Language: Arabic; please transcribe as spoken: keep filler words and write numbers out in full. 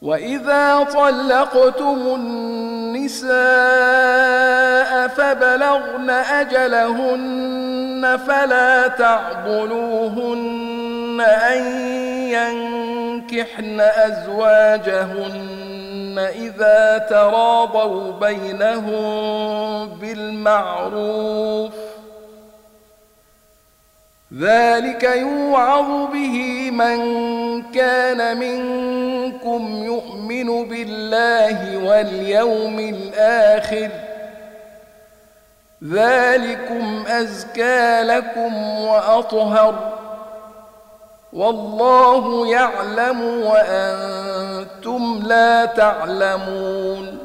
وإذا طلقتم النساء فبلغن أجلهن فلا تعضلوهن أن ينكحن أزواجهن إذا تراضوا بينهم بالمعروف، ذلك يوعظ به من كان منكم يؤمن بالله واليوم الآخر، ذلكم أزكى لكم وأطهر، والله يعلم وأنتم لا تعلمون.